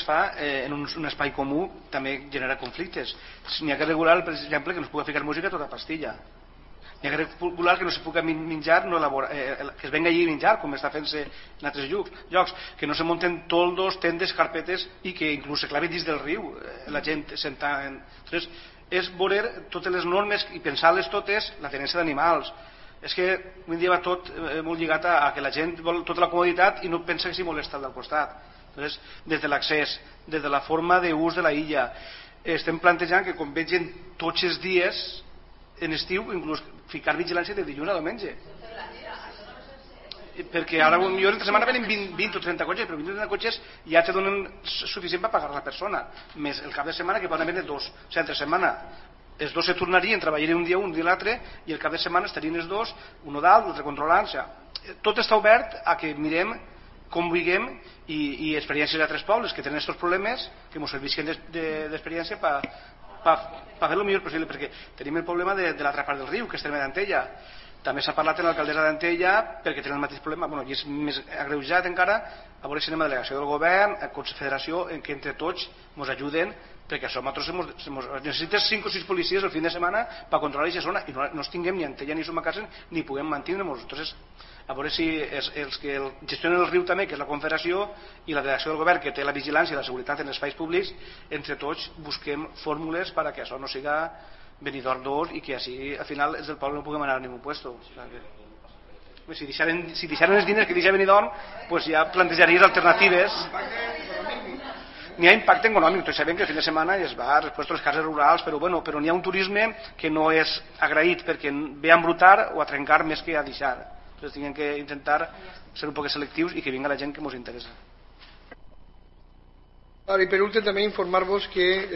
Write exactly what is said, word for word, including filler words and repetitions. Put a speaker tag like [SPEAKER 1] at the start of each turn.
[SPEAKER 1] fa eh, en un, un espai comú també genera conflictes. N'hi ha que regular, per exemple, que no es pugui ficar música a tota pastilla. N'hi ha que regular que no se pugui menjar, no elabora, eh, que es venga allí a menjar, com està fent-se en altres llocs, que no se munten toldos, tendes, carpetes i que inclús se clavi dins del riu eh, la gent sentant. Entonces, és veure totes les normes i pensar-les totes, la tenència d'animals. És que avui en dia va tot eh, molt lligat a, a que la gent vol tota la comoditat i no pensa que s'hi molesta el del costat. Entonces, des de l'accés, des de la forma d'ús de la illa, estem plantejant que quan vegin tots els dies en estiu, inclús ficar vigilància de dilluns a diumenge. Perquè ara millor entre setmana venen vint, vint o trenta cotxes, però vint o trenta cotxes ja te donen suficient per pagar la persona, més el cap de setmana que poden haver dos. O sigui, entre setmana els dos se tornarien, treballarien un dia un, un dia l'altre, i el cap de setmana estarien els dos, un dalt, l'altre controlant. O sigui, tot està obert a que mirem com vulguem i, i experiències d'altres pobles que tenen aquests problemes, que ens servisquen d'experiència per pa, pa fer el millor possible, perquè tenim el problema de, de l'altra part del riu, que és Terme d'Antella. També s'ha parlat en l'alcaldessa d'Antella perquè tenen el mateix problema, bueno, i és més agreujat encara, a veure si anem a delegació del govern, a Confederació, en què entre tots ens ajuden, perquè això nosaltres hemos, hemos, necessites cinc o sis policies el fin de setmana per controlar aquesta zona i no, no tinguem ni Antella ni Sumacàrcer ni puguem mantenir-nos. Entonces, a veure si els, els que el, gestionen el riu també, que és la Confederació, i la delegació del govern, que té la vigilància i la seguretat en els espais públics, entre tots busquem fórmules perquè això no siga venidor dos i que així al final els del poble no puguem anar a ningú puesto. O sea que, si deixaren, si deixaren els diners que deixa Benidorm, pues ja plantejaries alternatives. N'hi ha impacte econòmic, tots sabem que el fin de setmana es va després les cases rurals, però, bueno, però n'hi ha un turisme que no és agraït perquè ve a embrutar o a trencar més que a deixar. Entonces tinguem que intentar ser un poc selectius i que vinga la gent que ens interessa.
[SPEAKER 2] I per últim també informar-vos que